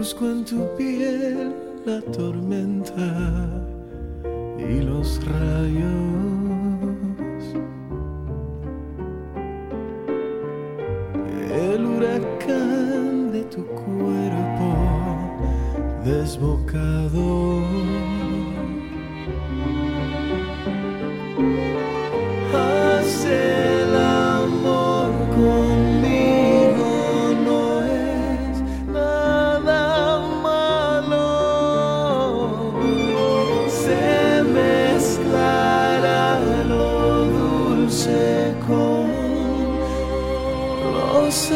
Busco en tu piel la tormenta y los rayos, el huracán de tu cuerpo desbocado. Haz el amor conmigo, no es nada malo. Se mezclará lo dulce con lo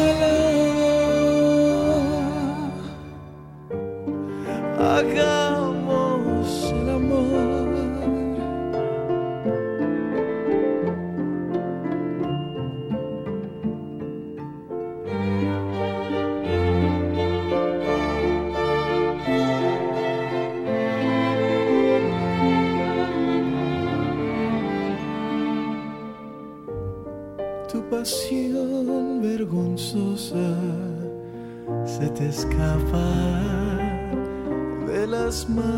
salado. Hagamos el amor. Tu pasión vergonzosa se te escapa de las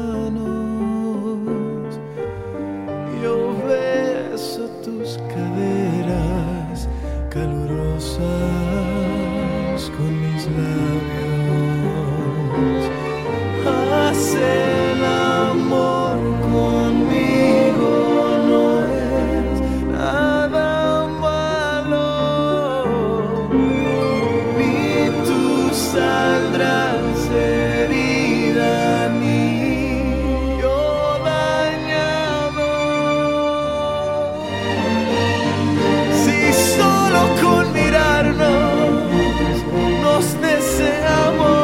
manos. Yo beso tus caderas calurosas con mis labios. Haz el amor conmigo, no es nada malo. Ni tú saldrás herida, ni yo dañado. Si solo con mirarnos nos deseamos,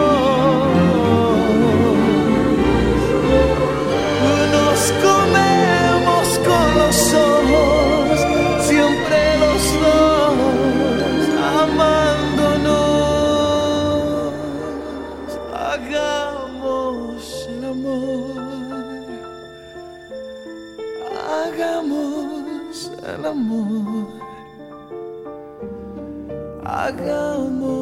nos comemos con los ojos, siempre los dos amándonos. Hagamos el amor, hagamos el amor, hagamos